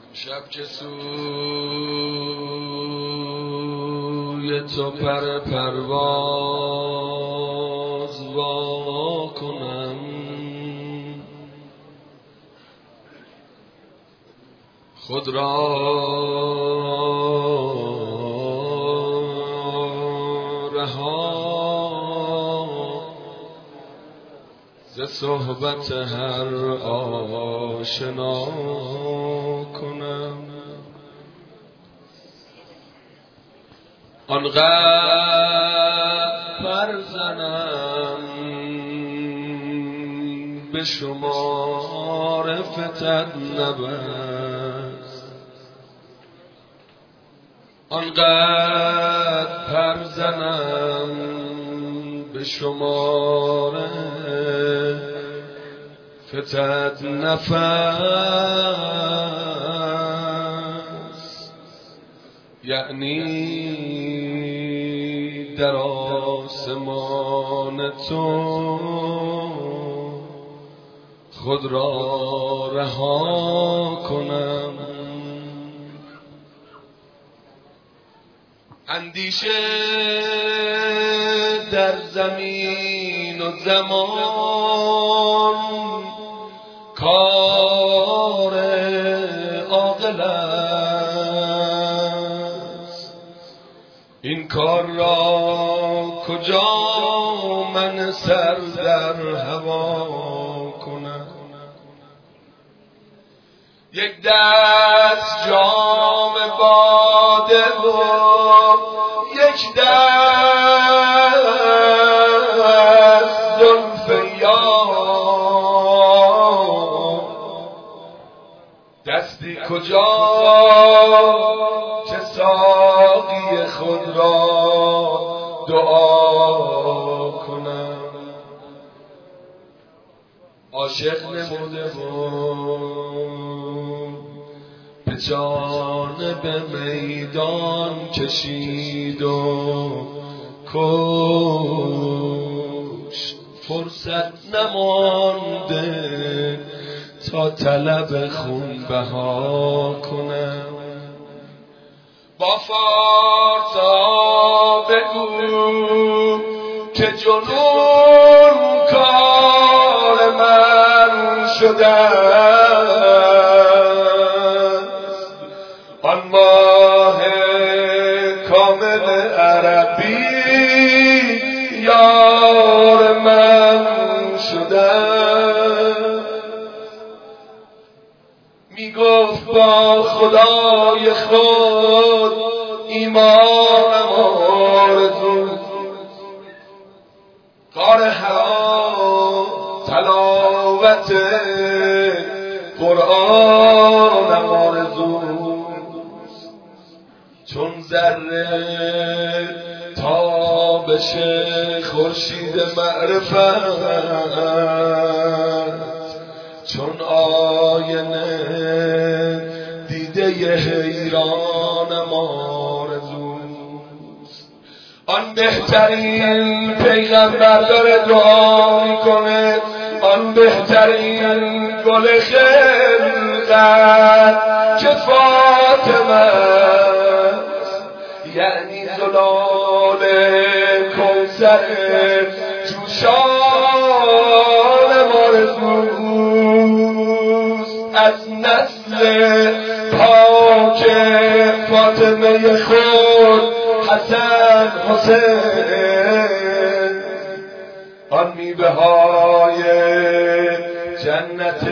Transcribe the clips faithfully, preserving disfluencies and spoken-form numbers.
شب که سوی تو پر پرواز وا کنم، خود را رها ز صحبت هر آشنا کنم. آنقدر پر زنم به شمار فتد نبست، آنقدر پر زنم به شمار فتد نفس، یعنی در آسمان تو خود را رها کنم. اندیشه در زمین و زمان کار عاقل است، این کار را کجا من سر در هوا کنم. یک دست جام باده و یک دست زلف یار، دستی کجا که ساقی خود را دعا کنم. عاشق نموده و به جانب میدان کشید و کشت، فرصت نمانده تا طلب خون بها کنم. با فارسا بگو که جنون کار من شده، آن ماه کامل عربی یار من شده. می گفت با خدای خود ایمانم آرزوست، کار حرام تلاوت قرآنم آرزوست، چون ذره تابش خورشید معرفت، چون آینه دیده حیرانم آرزوست. آن بهترین پیغمبر داره دعا میکنه، آن بهترین گل خلقت که فاطمه است، یعنی زلال کوثر جوشان آرزوست. از نسل پاک فاطمه خود حسن حسین، آن میوه های جنت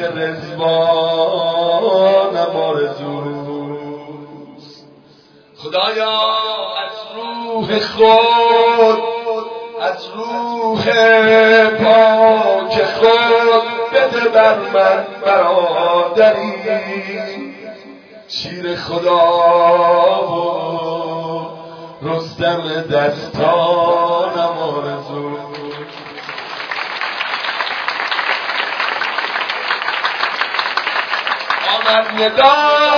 رضوانم آرزوست. خدایا از روح خود، از روح پاک خود بده بر من برادری، شیر خدا و رستم دستانم آرزوست. آمد ندا،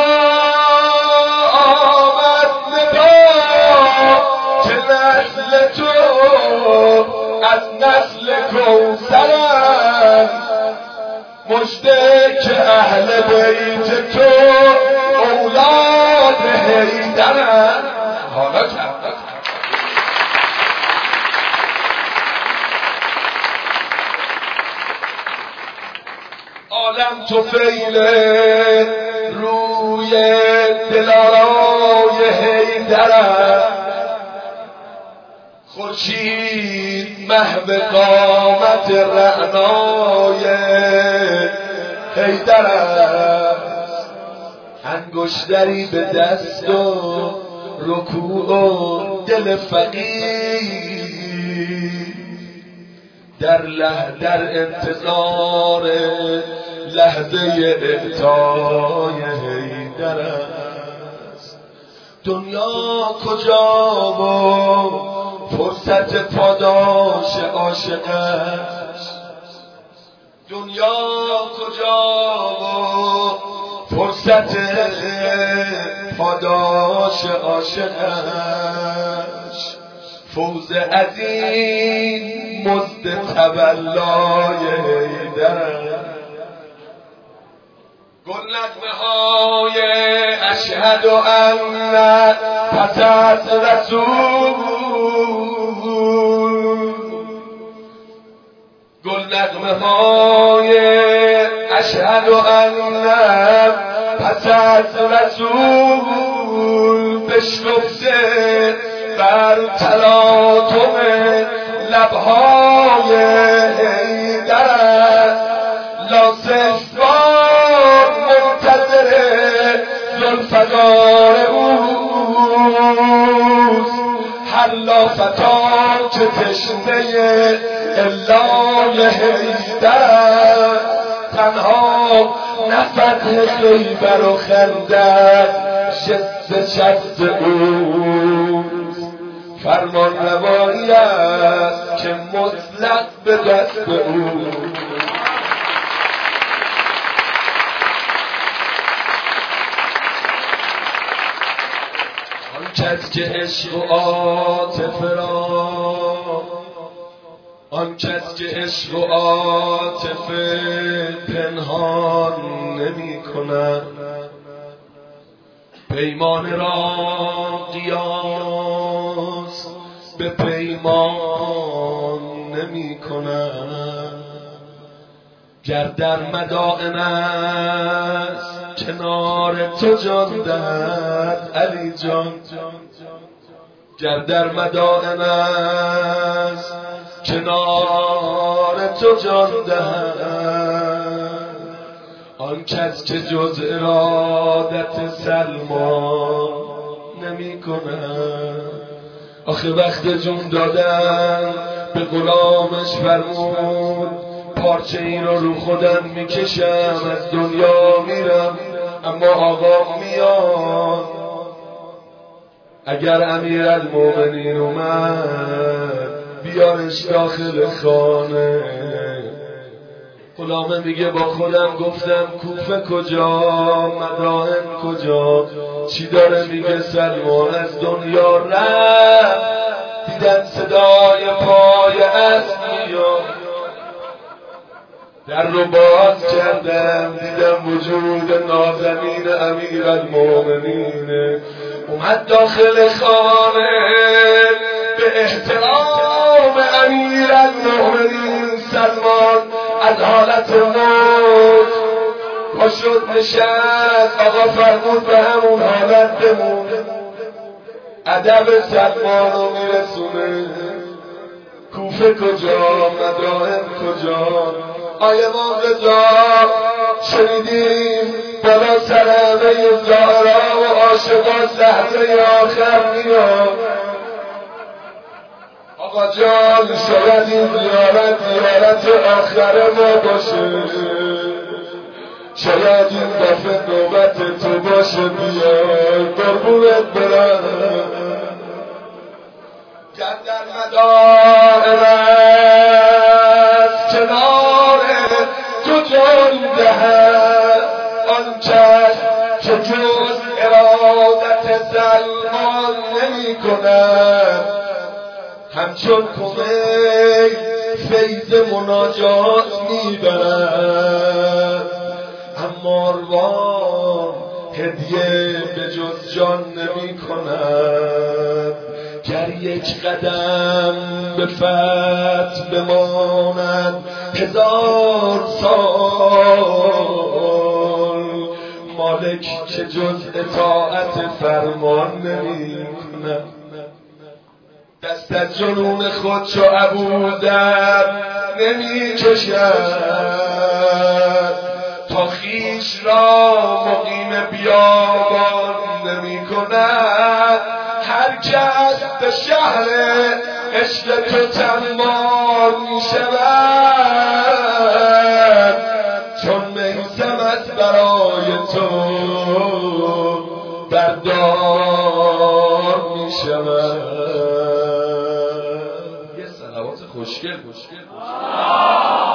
آمد ندا که نسل تو از نسل کوثر است، مژده که اهل بیت تو هیدرم حالا کرد عالم تو فیله روی دلارای هیدرم خورشید محو قامت رعنای هیدرم انگشتری به دست و رکوع و دل فقیر در له در انتظار لحظه اعطای هیدر است. دنیا کجا و فرصت پاداش عاشق است. دنیا کجا و فرصت پاداش عاشق است. فوز از این مزد تولای هیدر گل نغمه های اشهد ان پس از رسول گل نغمه های اشهد ان پس از رسول بشکفته بر تلاطم لبهای هیدر لاسفبار منتظر زلفقار اوست. هر لافتان که تشنه الای هیدر تنها نفتح خیبر و خندق شست شست اوست. فرمان روایی است که مطلق به دست اوست. آن کس که عشق و عاطفه را آن کس که عشق و عاطفه پنهان نمی کند پیمان را قیاس به پیمان نمی کند. گر در مدائن است کنار تو جان دهد علی جان. گر در مدائن است کنار تو جان دهد. آن کس که جز ارادت سلمان نمی کند. آخه وقت جون دادن به غلامش فرمود پارچه این رو رو خودم میکشم از دنیا میرم اما آقا میاد. اگر امیرالمومنین اومد بیارش داخل خانه. غلامه میگه با خودم گفتم کوفه کجا مدائن کجا چی داره میگه سلمان از دنیا رفت. دیدن صدای پای اسب میاد در رو باز کردم دیدم وجود نازنین امیرالمومنین اومد داخل خانه به احترام امیرالمومنین سلمان از حالت موت پا شد نشست. آقا فرمود به همون حالت بمون. ادب سلمان رو میرسونه. کوفه کجا مدائن کجا آیه امام رضا شنیدیم بالا سر همه زهرا و عاشقان لحظه آخر میاد. آقا جان شاید این زیارت زیارت آخر ما باشه. شاید این دفعه نوبت تو باشه بیای قربونت برم. گر در مدائن است کنار تو جان دهد آن کس که جز ارادت سلمان نمی کند. همچون کمیل فیض مناجات می برد اما اروان هدیه به جز جان نمی کند. گر یک قدم به فتح بماند هزار سال، مالک که جز اطاعت فرمان نمی کند. دست از جنون خود چو ابوذر نمی کشد، تا خویش را مقیم بیابان نمی کند. هر کس به شهر عشق تو طماع می شود، چون میثم از برای تو بردار می شود. یه صلوات خوشگل خوشگل